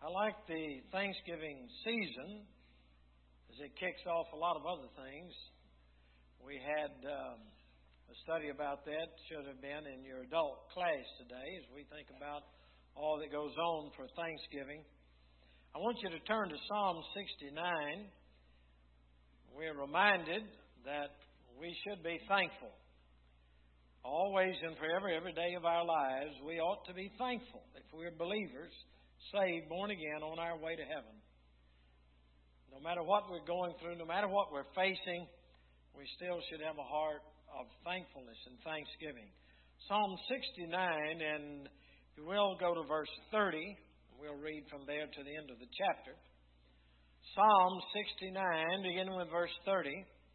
I like the Thanksgiving season as it kicks off a lot of other things. We had a study about that, should have been in your adult class today as we think about all that goes on for Thanksgiving. I want you to turn to Psalm 69. We're reminded that we should be thankful. Always and forever, every day of our lives, we ought to be thankful if we're believers, saved, born again, on our way to heaven. No matter what we're going through, no matter what we're facing, we still should have a heart of thankfulness and thanksgiving. Psalm 69, and if you will, go to verse 30. We'll read from there to the end of the chapter. Psalm 69, beginning with verse 30.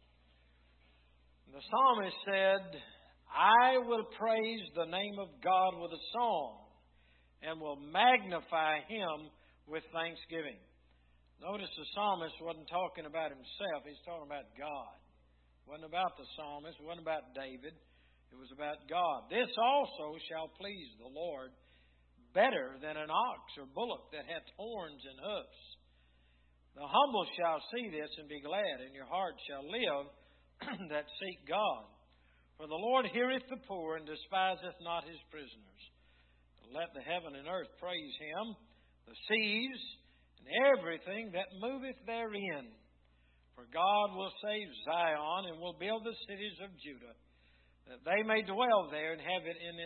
The psalmist said, I will praise the name of God with a song and will magnify Him with thanksgiving. Notice the psalmist wasn't talking about himself. He's talking about God. It wasn't about the psalmist. It wasn't about David. It was about God. This also shall please the Lord better than an ox or bullock that hath horns and hoofs. The humble shall see this and be glad, and your heart shall live that seek God. For the Lord heareth the poor and despiseth not his prisoners. Let the heaven and earth praise Him, the seas and everything that moveth therein. For God will save Zion and will build the cities of Judah, that they may dwell there and have it in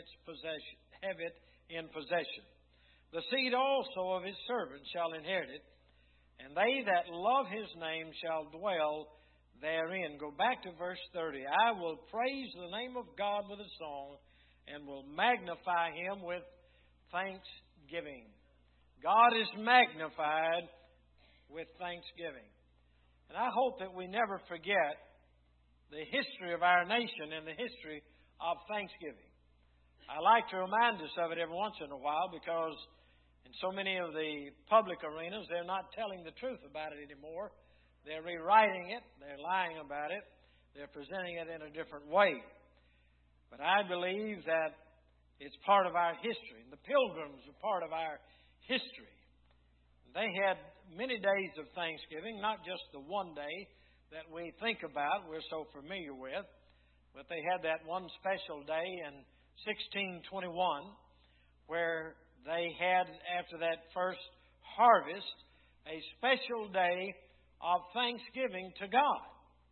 possession. The seed also of His servants shall inherit it, and they that love His name shall dwell therein. Go back to verse 30. I will praise the name of God with a song and will magnify Him with thanksgiving. God is magnified with thanksgiving. And I hope that we never forget the history of our nation and the history of thanksgiving. I like to remind us of it every once in a while because in so many of the public arenas, they're not telling the truth about it anymore. They're rewriting it. They're lying about it. They're presenting it in a different way. But I believe that it's part of our history. The Pilgrims are part of our history. They had many days of Thanksgiving, not just the one day that we think about, we're so familiar with, but they had that one special day in 1621 where they had, after that first harvest, a special day of thanksgiving to God.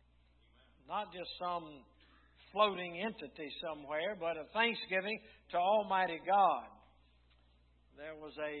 Not just some floating entity somewhere, but a thanksgiving to Almighty God. There was a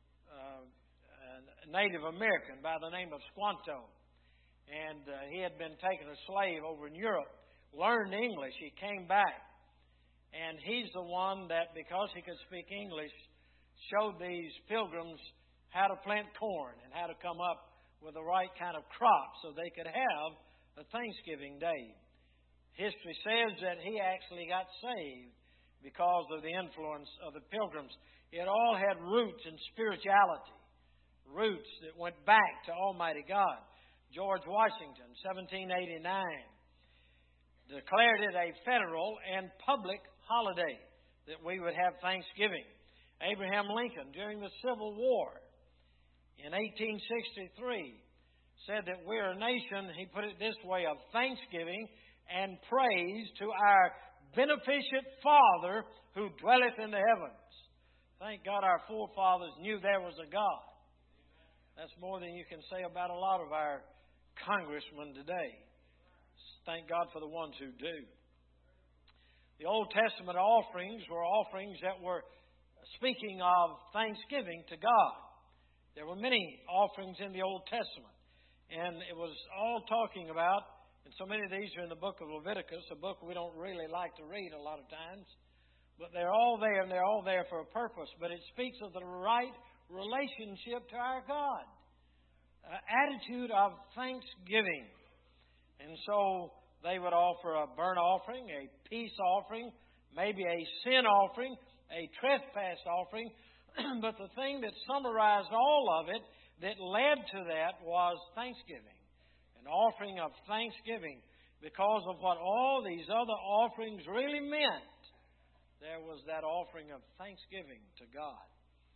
Native American by the name of Squanto, and he had been taken a slave over in Europe, learned English, he came back, and he's the one that, because he could speak English, showed these pilgrims how to plant corn and how to come up with the right kind of crop so they could have a Thanksgiving Day. History says that he actually got saved because of the influence of the pilgrims. It all had roots in spirituality, roots that went back to Almighty God. George Washington, 1789, declared it a federal and public holiday that we would have Thanksgiving. Abraham Lincoln, during the Civil War, in 1863, said that we're a nation, he put it this way, of thanksgiving and praise to our beneficent Father who dwelleth in the heavens. Thank God our forefathers knew there was a God. That's more than you can say about a lot of our congressmen today. Thank God for the ones who do. The Old Testament offerings were offerings that were speaking of thanksgiving to God. There were many offerings in the Old Testament. And it was all talking about, and so many of these are in the book of Leviticus, a book we don't really like to read a lot of times. But they're all there, and they're all there for a purpose. But it speaks of the right relationship to our God. An attitude of thanksgiving. And so they would offer a burnt offering, a peace offering, maybe a sin offering, a trespass offering. But the thing that summarized all of it, that led to that, was thanksgiving. An offering of thanksgiving because of what all these other offerings really meant. There was that offering of thanksgiving to God. And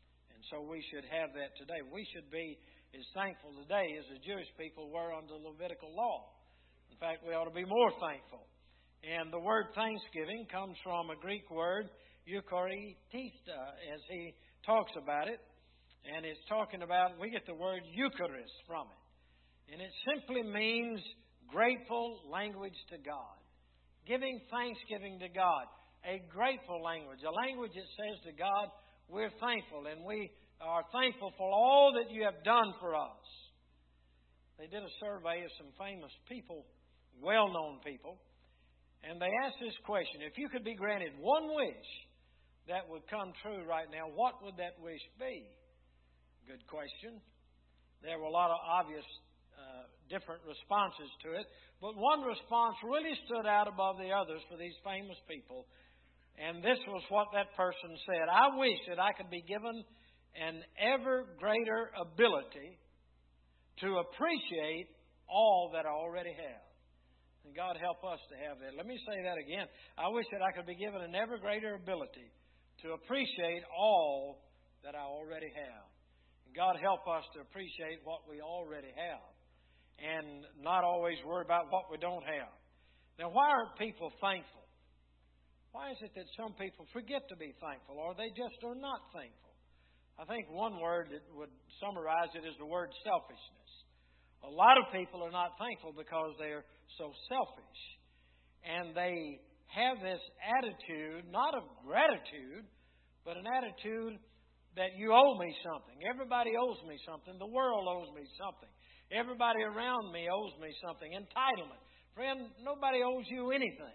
And so we should have that today. We should be as thankful today as the Jewish people were under the Levitical law. In fact, we ought to be more thankful. And the word thanksgiving comes from a Greek word, eucharitista, as he talks about it. And it's talking about, we get the word Eucharist from it. And it simply means grateful language to God. Giving thanksgiving to God. A grateful language. A language that says to God, we're thankful. And we are thankful for all that you have done for us. They did a survey of some famous people, well-known people. And they asked this question. If you could be granted one wish that would come true right now, what would that wish be? Good question. There were a lot of obvious different responses to it. But one response really stood out above the others for these famous people. And this was what that person said. I wish that I could be given an ever greater ability to appreciate all that I already have. And God help us to have that. Let me say that again. I wish that I could be given an ever greater ability to appreciate all that I already have. And God help us to appreciate what we already have and not always worry about what we don't have. Now, why aren't people thankful? Why is it that some people forget to be thankful or they just are not thankful? I think one word that would summarize it is the word selfishness. A lot of people are not thankful because they're so selfish. And they have this attitude, not of gratitude, but an attitude that you owe me something. Everybody owes me something. The world owes me something. Everybody around me owes me something. Entitlement. Friend, nobody owes you anything.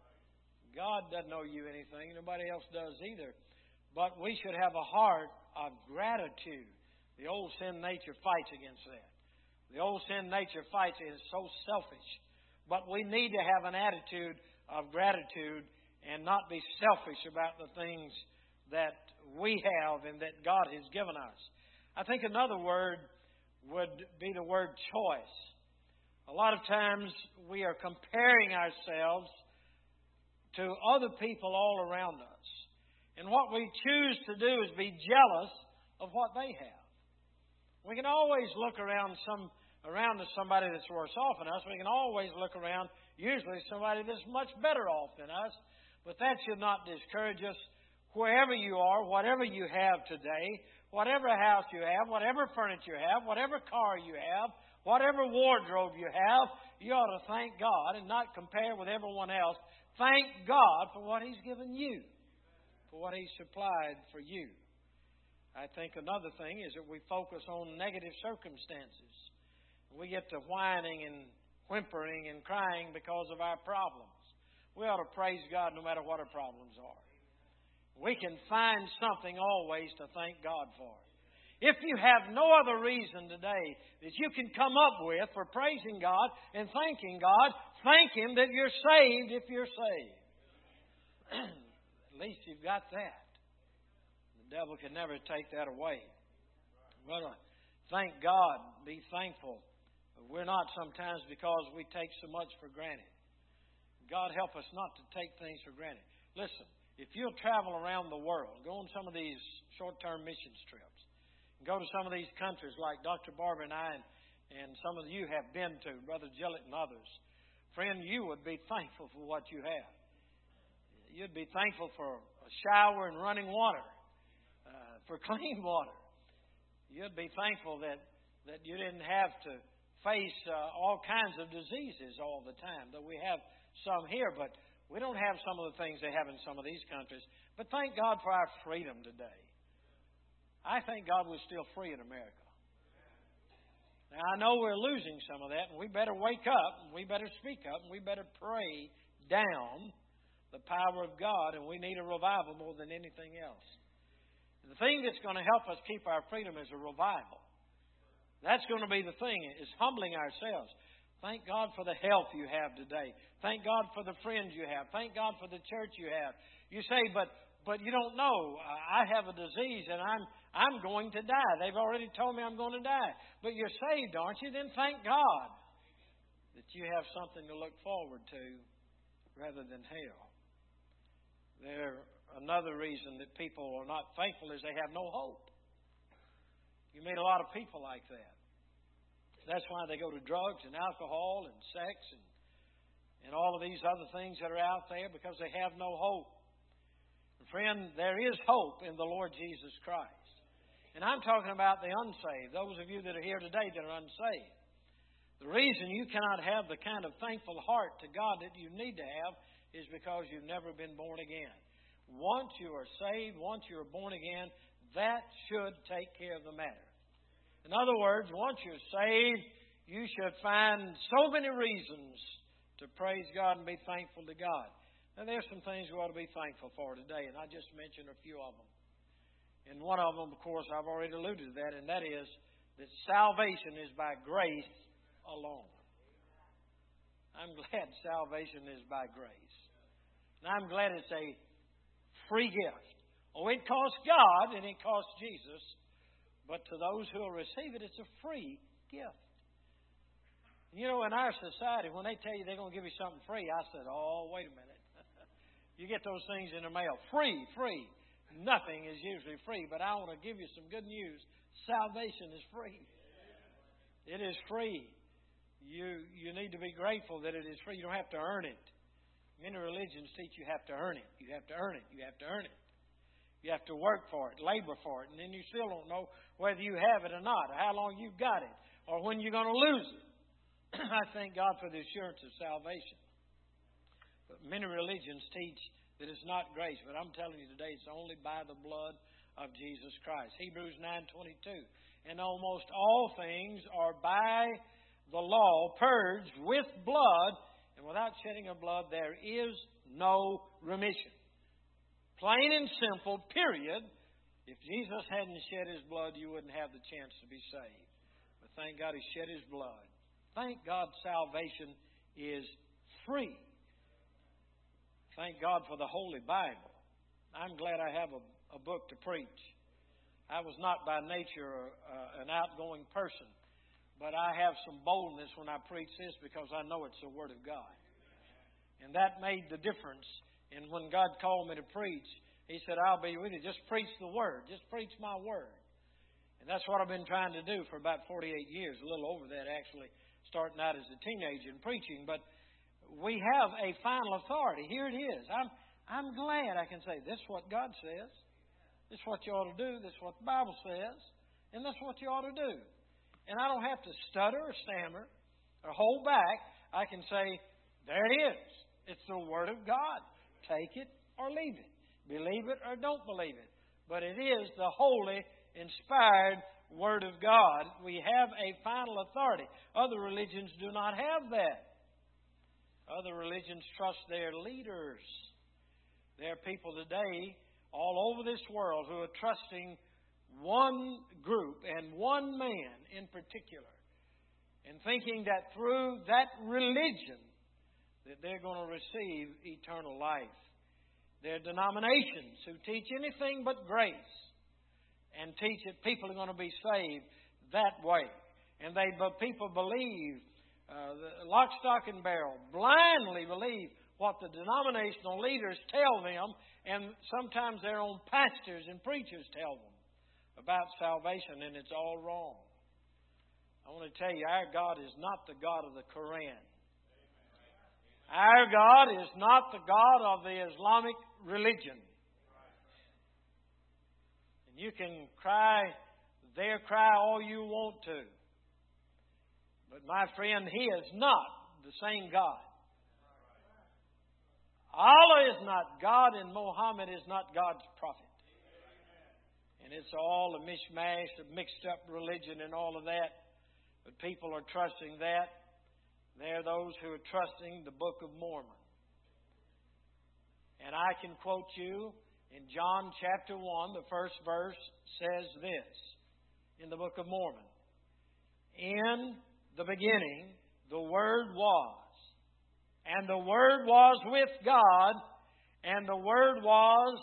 God doesn't owe you anything. Nobody else does either. But we should have a heart of gratitude. The old sin nature fights against that. The old sin nature fights. It is so selfish. But we need to have an attitude of gratitude and not be selfish about the things that we have and that God has given us. I think another word would be the word choice. A lot of times we are comparing ourselves to other people all around us. And what we choose to do is be jealous of what they have. We can always look around to somebody that's worse off than us. We can always look around, usually somebody that's much better off than us. But that should not discourage us. Wherever you are, whatever you have today, whatever house you have, whatever furniture you have, whatever car you have, whatever wardrobe you have, you ought to thank God and not compare with everyone else. Thank God for what He's given you, for what He's supplied for you. I think another thing is that we focus on negative circumstances. We get to whining and whimpering and crying because of our problems. We ought to praise God no matter what our problems are. We can find something always to thank God for. If you have no other reason today that you can come up with for praising God and thanking God, thank Him that you're saved if you're saved. At least you've got that. The devil can never take that away. Well, thank God, be thankful. We're not sometimes because we take so much for granted. God help us not to take things for granted. Listen, if you'll travel around the world, go on some of these short-term missions trips, and go to some of these countries like Dr. Barber and I and some of you have been to, Brother Gillett and others, friend, you would be thankful for what you have. You'd be thankful for a shower and running water, for clean water. You'd be thankful that you didn't have to face all kinds of diseases all the time, though we have some here, but we don't have some of the things they have in some of these countries. But thank God for our freedom today. I thank God we're still free in America. Now, I know we're losing some of that, and we better wake up, and we better speak up, and we better pray down the power of God, and we need a revival more than anything else. The thing that's going to help us keep our freedom is a revival. That's going to be the thing, is humbling ourselves. Thank God for the health you have today. Thank God for the friends you have. Thank God for the church you have. You say, but you don't know. I have a disease and I'm going to die. They've already told me I'm going to die. But you're saved, aren't you? Then thank God that you have something to look forward to rather than hell. Another reason that people are not thankful is they have no hope. You meet a lot of people like that. That's why they go to drugs and alcohol and sex and all of these other things that are out there, because they have no hope. And friend, there is hope in the Lord Jesus Christ. And I'm talking about the unsaved, those of you that are here today that are unsaved. The reason you cannot have the kind of thankful heart to God that you need to have is because you've never been born again. Once you are saved, once you are born again, that should take care of the matter. In other words, once you're saved, you should find so many reasons to praise God and be thankful to God. Now, there's some things we ought to be thankful for today, and I just mentioned a few of them. And one of them, of course, I've already alluded to that, and that is that salvation is by grace alone. I'm glad salvation is by grace. And I'm glad it's a free gift. Oh, it costs God and it costs Jesus, but to those who will receive it, it's a free gift. You know, in our society, when they tell you they're going to give you something free, I said, oh, wait a minute. You get those things in the mail. Free. Nothing is usually free, but I want to give you some good news. Salvation is free. It is free. You need to be grateful that it is free. You don't have to earn it. Many religions teach you have to earn it. You have to earn it. You have to earn it. You have to work for it, labor for it, and then you still don't know whether you have it or not, or how long you've got it, or when you're going to lose it. I thank God for the assurance of salvation. But many religions teach that it's not grace, but I'm telling you today it's only by the blood of Jesus Christ. Hebrews 9:22. And almost all things are by the law purged with blood, and without shedding of blood there is no remission. Plain and simple, period. If Jesus hadn't shed His blood, you wouldn't have the chance to be saved. But thank God He shed His blood. Thank God salvation is free. Thank God for the Holy Bible. I'm glad I have a book to preach. I was not by nature an outgoing person, but I have some boldness when I preach this because I know it's the Word of God. And that made the difference. And when God called me to preach, He said, I'll be with you. Just preach the Word. Just preach my Word. And that's what I've been trying to do for about 48 years, a little over that actually, starting out as a teenager and preaching. But we have a final authority. Here it is. I'm glad I can say this is what God says. This is what you ought to do. This is what the Bible says. And that's what you ought to do. And I don't have to stutter or stammer or hold back. I can say, there it is. It's the Word of God. Take it or leave it. Believe it or don't believe it. But it is the holy, inspired Word of God. We have a final authority. Other religions do not have that. Other religions trust their leaders. There are people today all over this world who are trusting one group and one man in particular, and thinking that through that religion that they're going to receive eternal life. There are denominations who teach anything but grace and teach that people are going to be saved that way. And people believe, lock, stock, and barrel, blindly believe what the denominational leaders tell them, and sometimes their own pastors and preachers tell them about salvation, and it's all wrong. I want to tell you, our God is not the God of the Quran. Our God is not the God of the Islamic religion. And you can cry all you want to. But my friend, He is not the same God. Allah is not God and Muhammad is not God's prophet. And it's all a mishmash of mixed up religion and all of that. But people are trusting that. There are those who are trusting the Book of Mormon. And I can quote you in John chapter 1, the first verse says this in the Book of Mormon. In the beginning, the Word was. And the Word was with God. And the Word was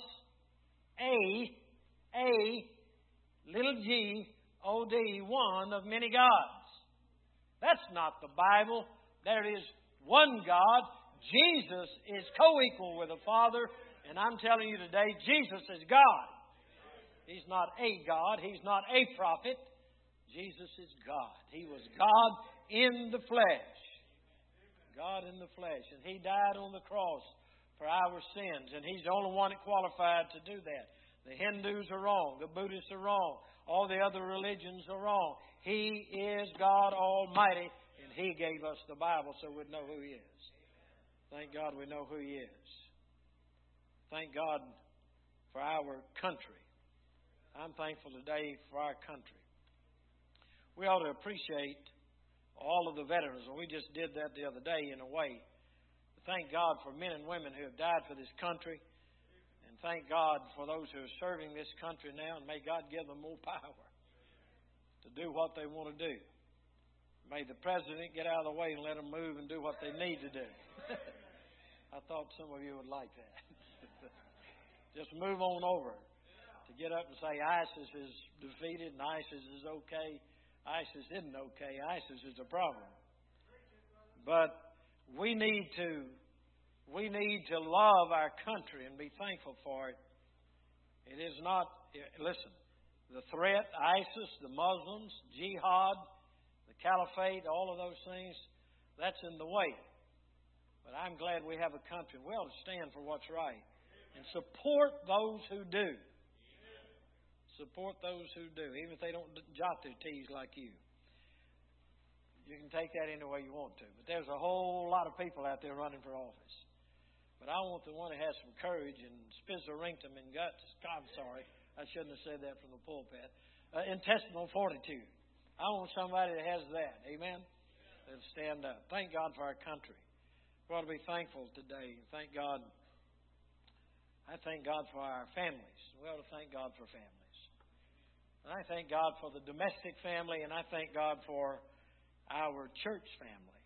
little G-O-D, one of many gods. That's not the Bible. There is one God. Jesus is co-equal with the Father. And I'm telling you today, Jesus is God. He's not a God. He's not a prophet. Jesus is God. He was God in the flesh. God in the flesh. And He died on the cross for our sins. And He's the only one that qualified to do that. The Hindus are wrong. The Buddhists are wrong. All the other religions are wrong. He is God Almighty. And He gave us the Bible so we'd know who He is. Thank God we know who He is. Thank God for our country. I'm thankful today for our country. We ought to appreciate all of the veterans, and we just did that the other day in a way. Thank God for men and women who have died for this country, and thank God for those who are serving this country now, and may God give them more power to do what they want to do. May the president get out of the way and let them move and do what they need to do. I thought some of you would like that. Just move on over to get up and say ISIS is defeated and ISIS is okay. ISIS isn't okay. ISIS is a problem. But we need to love our country and be thankful for it. It is not, listen, the threat, ISIS, the Muslims, jihad, the caliphate, all of those things, that's in the way. But I'm glad we have a country. We ought to stand for what's right and support those who do. Support those who do, even if they don't jot their T's like you. You can take that any way you want to. But there's a whole lot of people out there running for office. But I want the one that has some courage and spizorinctum and guts. I'm sorry, I shouldn't have said that from the pulpit. Intestinal fortitude. I want somebody that has that. Amen? That'll stand up. Thank God for our country. We ought to be thankful today. Thank God. I thank God for our families. We ought to thank God for families. And I thank God for the domestic family, and I thank God for our church family.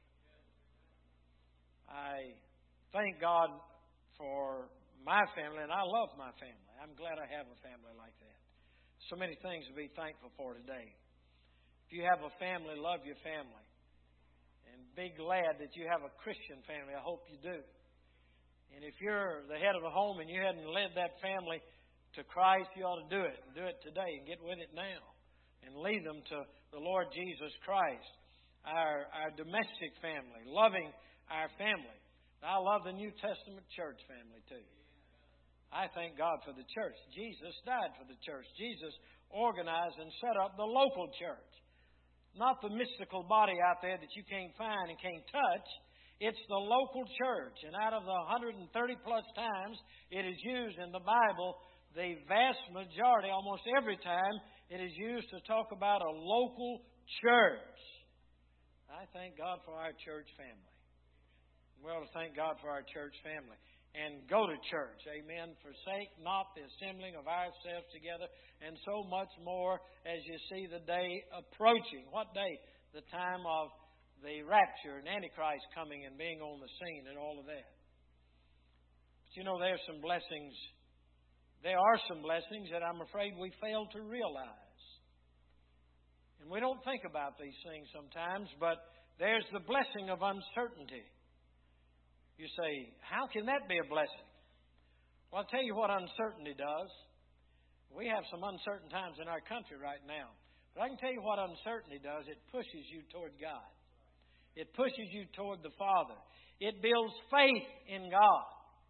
I thank God for my family, and I love my family. I'm glad I have a family like that. So many things to be thankful for today. If you have a family, love your family. And be glad that you have a Christian family. I hope you do. And if you're the head of a home and you hadn't led that family to Christ, you ought to do it. And do it today and get with it now. And lead them to the Lord Jesus Christ. Our domestic family. Loving our family. I love the New Testament church family too. I thank God for the church. Jesus died for the church. Jesus organized and set up the local church. Not the mystical body out there that you can't find and can't touch. It's the local church. And out of the 130 plus times it is used in the Bible, the vast majority, almost every time, it is used to talk about a local church. I thank God for our church family. We ought to thank God for our church family. And go to church. Amen. Forsake not the assembling of ourselves together, and so much more as you see the day approaching. What day? The time of the rapture and Antichrist coming and being on the scene and all of that. But you know, there's some blessings. There are some blessings that I'm afraid we fail to realize. And we don't think about these things sometimes, but there's the blessing of uncertainty. You say, how can that be a blessing? Well, I'll tell you what uncertainty does. We have some uncertain times in our country right now. But I can tell you what uncertainty does. It pushes you toward God. It pushes you toward the Father. It builds faith in God.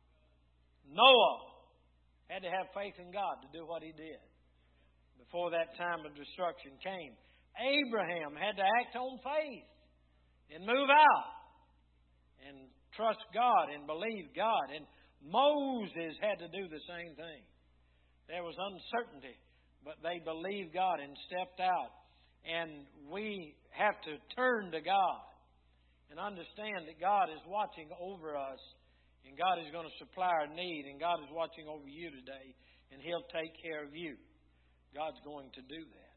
Noah had to have faith in God to do what he did before that time of destruction came. Abraham had to act on faith and move out and trust God and believe God. And Moses had to do the same thing. There was uncertainty, but they believed God and stepped out. And we have to turn to God and understand that God is watching over us, and God is going to supply our need, and God is watching over you today, and He'll take care of you. God's going to do that.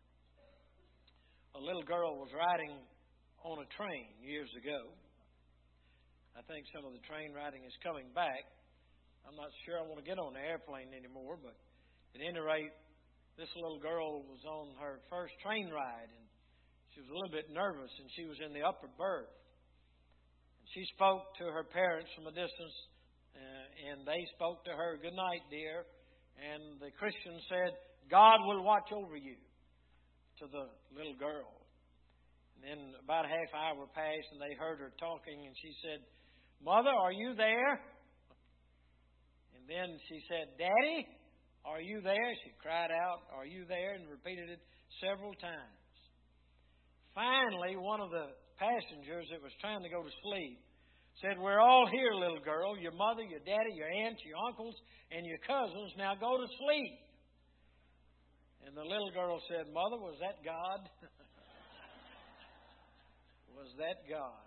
A little girl was riding on a train years ago. I think some of the train riding is coming back. I'm not sure I want to get on the airplane anymore, but at any rate, this little girl was on her first train ride, and she was a little bit nervous, and she was in the upper berth. And she spoke to her parents from a distance, and they spoke to her, "Good night, dear." And the Christian said, "God will watch over you." to the little girl. And then about a half hour passed, and they heard her talking, and she said, "Mother, are you there?" And then she said, "Daddy, are you there?" She cried out, "Are you there?" and repeated it several times. Finally, one of the passengers that was trying to go to sleep said, "We're all here, little girl. Your mother, your daddy, your aunts, your uncles, and your cousins. Now go to sleep." And the little girl said, "Mother, was that God?" Was that God?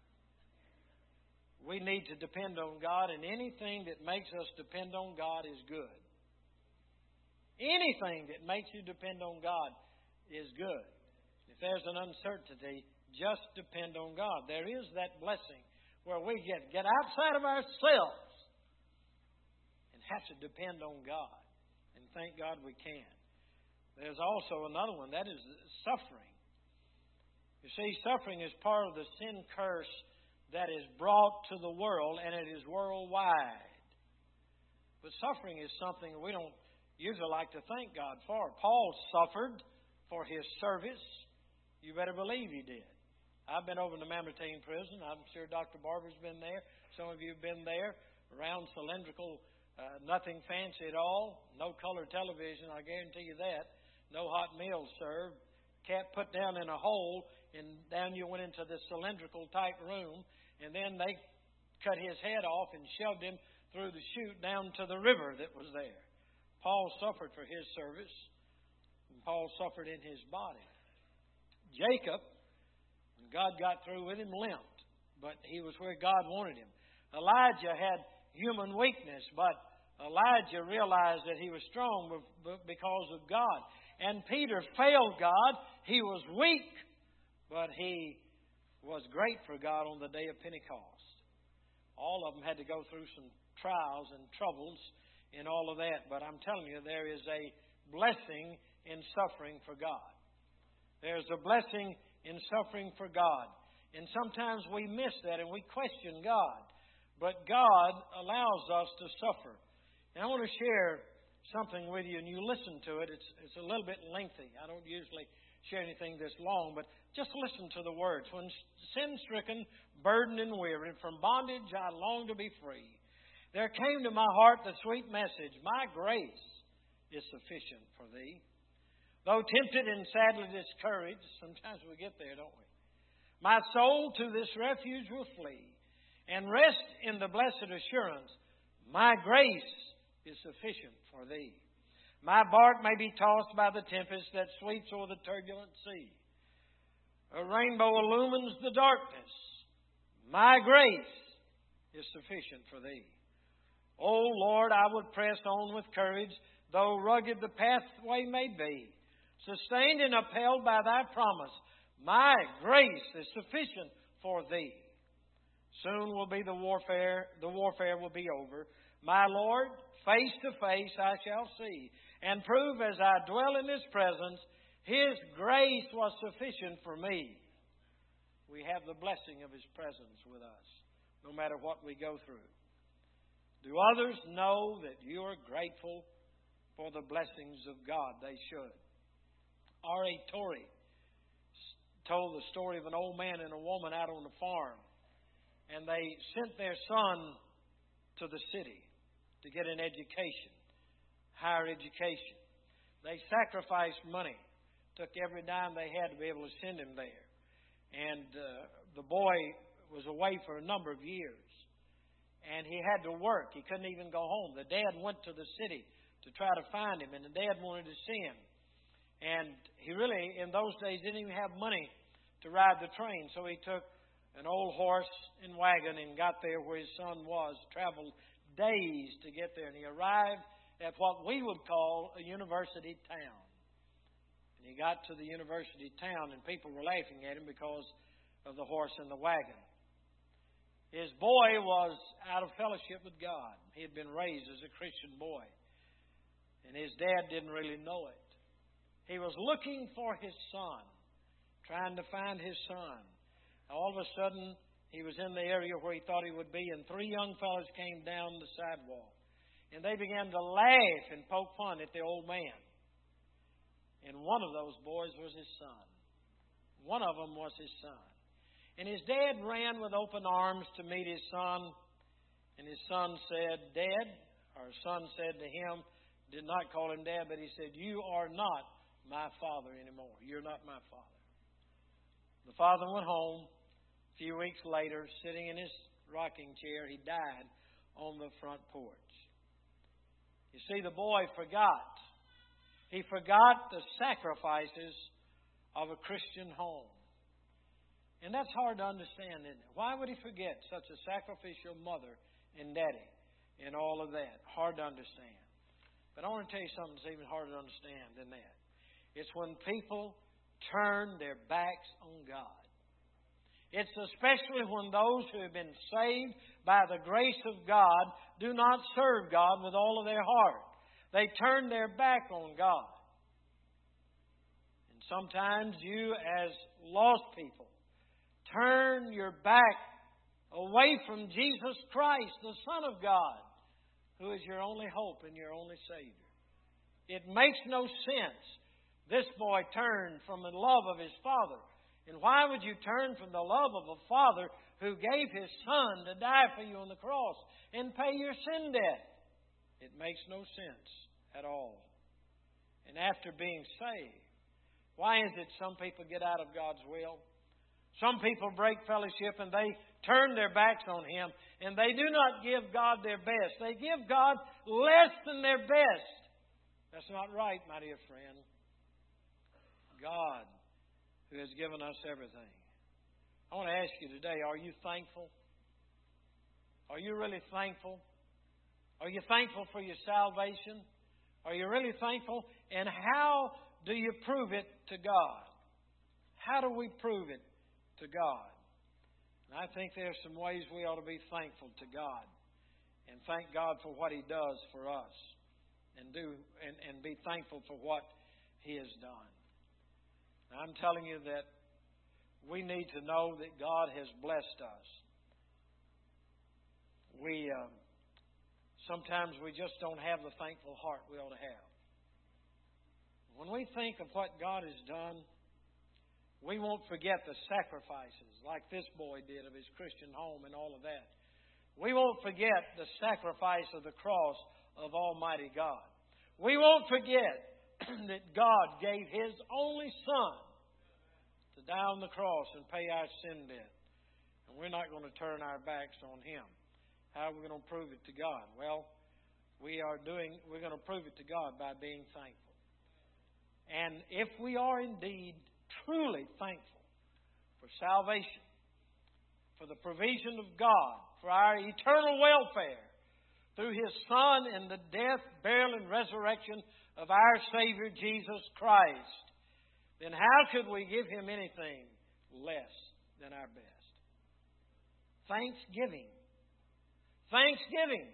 We need to depend on God, and anything that makes us depend on God is good. Anything that makes you depend on God is good. If there's an uncertainty, just depend on God. There is that blessing where we get outside of ourselves and have to depend on God. And thank God we can. There's also another one, that is suffering. You see, suffering is part of the sin curse that is brought to the world, and it is worldwide. But suffering is something we don't usually like to thank God for. Paul suffered for his service. You better believe he did. I've been over in the Mamertine prison. I'm sure Dr. Barber's been there. Some of you have been there. Round, cylindrical, nothing fancy at all. No color television, I guarantee you that. No hot meals served. Cat put down in a hole, and down you went into this cylindrical type room, and then they cut his head off and shoved him through the chute down to the river that was there. Paul suffered for his service, and Paul suffered in his body. Jacob, when God got through with him, limped, but he was where God wanted him. Elijah had human weakness, but Elijah realized that he was strong because of God. And Peter failed God. He was weak, but he was great for God on the day of Pentecost. All of them had to go through some trials and troubles in all of that. But I'm telling you, there is a blessing in suffering for God. There's a blessing in suffering for God. And sometimes we miss that and we question God. But God allows us to suffer. And I want to share something with you, and you listen to it. It's a little bit lengthy. I don't usually share anything this long, but just listen to the words. When sin-stricken, burdened, and weary, from bondage I long to be free. There came to my heart the sweet message, my grace is sufficient for thee. Though tempted and sadly discouraged, sometimes we get there, don't we? My soul to this refuge will flee, and rest in the blessed assurance, my grace is sufficient for thee. My bark may be tossed by the tempest that sweeps o'er the turbulent sea. A rainbow illumines the darkness. My grace is sufficient for thee. O Lord, I would press on with courage, though rugged the pathway may be. Sustained and upheld by thy promise, my grace is sufficient for thee. Soon will be the warfare will be over. My Lord, face to face I shall see, and prove as I dwell in His presence, His grace was sufficient for me. We have the blessing of His presence with us, no matter what we go through. Do others know that you are grateful for the blessings of God? They should. R.A. Torrey told the story of an old man and a woman out on the farm, and they sent their son to the city to get an education, higher education. They sacrificed money, took every dime they had to be able to send him there. And the boy was away for a number of years, and he had to work. He couldn't even go home. The dad went to the city to try to find him, and the dad wanted to see him. And he really, in those days, didn't even have money to ride the train, so he took an old horse and wagon and got there where his son was, traveled days to get there, and he arrived at what we would call a university town. And he got to the university town, and people were laughing at him because of the horse and the wagon. His boy was out of fellowship with God. He had been raised as a Christian boy, and his dad didn't really know it. He was looking for his son, trying to find his son. All of a sudden, he was in the area where he thought he would be, and three young fellows came down the sidewalk. And they began to laugh and poke fun at the old man. And one of those boys was his son. One of them was his son. And his dad ran with open arms to meet his son. And his son said, Dad, or son said to him, did not call him Dad, but he said, you are not my father anymore. You're not my father. The father went home. A few weeks later, sitting in his rocking chair, he died on the front porch. You see, the boy forgot. He forgot the sacrifices of a Christian home. And that's hard to understand, isn't it? Why would he forget such a sacrificial mother and daddy and all of that? Hard to understand. But I want to tell you something that's even harder to understand than that. It's when people turn their backs on God. It's especially when those who have been saved by the grace of God do not serve God with all of their heart. They turn their back on God. And sometimes you, as lost people, turn your back away from Jesus Christ, the Son of God, who is your only hope and your only Savior. It makes no sense. This boy turned from the love of his father. And why would you turn from the love of a father who gave his son to die for you on the cross and pay your sin debt? It makes no sense at all. And after being saved, why is it some people get out of God's will? Some people break fellowship and they turn their backs on Him and they do not give God their best. They give God less than their best. That's not right, my dear friend. God, who has given us everything. I want to ask you today, are you thankful? Are you really thankful? Are you thankful for your salvation? Are you really thankful? And how do you prove it to God? How do we prove it to God? And I think there are some ways we ought to be thankful to God and thank God for what He does for us and be thankful for what He has done. Now, I'm telling you that we need to know that God has blessed us. Sometimes we just don't have the thankful heart we ought to have. When we think of what God has done, we won't forget the sacrifices like this boy did of his Christian home and all of that. We won't forget the sacrifice of the cross of Almighty God. We won't forget that God gave His only Son to die on the cross and pay our sin debt. And we're not going to turn our backs on Him. How are we going to prove it to God? Well, we're going to prove it to God by being thankful. And if we are indeed truly thankful for salvation, for the provision of God, for our eternal welfare, through His Son and the death, burial, and resurrection of our Savior Jesus Christ, then how could we give Him anything less than our best? Thanksgiving. Thanksgiving.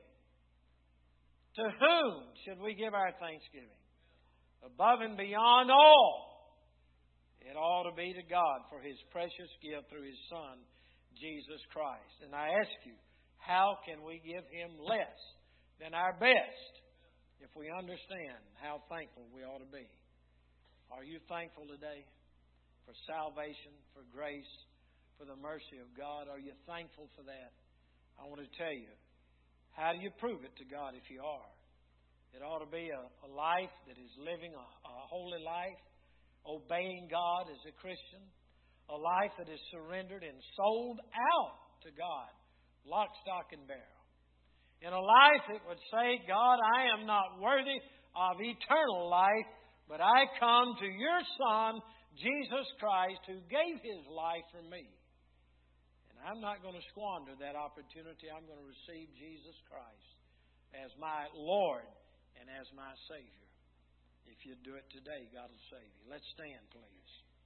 To whom should we give our thanksgiving? Above and beyond all, it ought to be to God for His precious gift through His Son, Jesus Christ. And I ask you, how can we give Him less than our best if we understand how thankful we ought to be? Are you thankful today for salvation, for grace, for the mercy of God? Are you thankful for that? I want to tell you, how do you prove it to God if you are? It ought to be a life that is living a holy life, obeying God as a Christian, a life that is surrendered and sold out to God, lock, stock, and barrel. In a life that would say, God, I am not worthy of eternal life, but I come to your Son, Jesus Christ, who gave His life for me. And I'm not going to squander that opportunity. I'm going to receive Jesus Christ as my Lord and as my Savior. If you do it today, God will save you. Let's stand, please.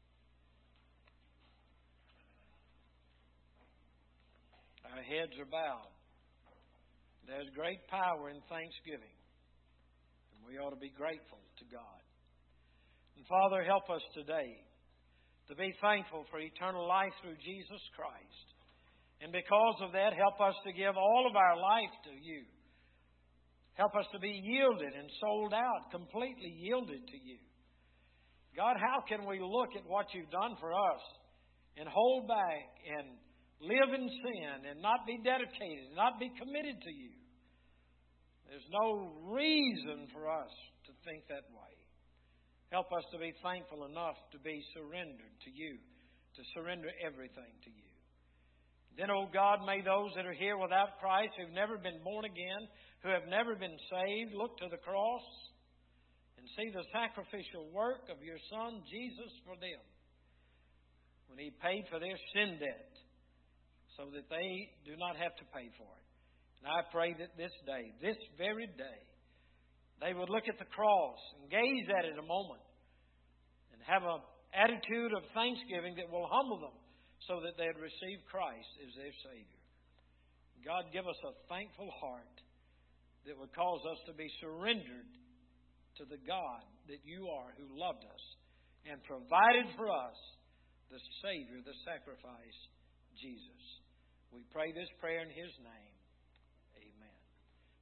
Our heads are bowed. There's great power in thanksgiving, and we ought to be grateful to God. And Father, help us today to be thankful for eternal life through Jesus Christ. And because of that, help us to give all of our life to You. Help us to be yielded and sold out, completely yielded to You. God, how can we look at what You've done for us and hold back and live in sin and not be dedicated, not be committed to You? There's no reason for us to think that way. Help us to be thankful enough to be surrendered to You, to surrender everything to You. Then, oh God, may those that are here without Christ, who've never been born again, who have never been saved, look to the cross and see the sacrificial work of Your Son, Jesus, for them, when He paid for their sin debt so that they do not have to pay for it. And I pray that this day, this very day, they would look at the cross and gaze at it a moment and have an attitude of thanksgiving that will humble them so that they'd receive Christ as their Savior. God, give us a thankful heart that would cause us to be surrendered to the God that You are, who loved us and provided for us the Savior, the sacrifice, Jesus. We pray this prayer in His name.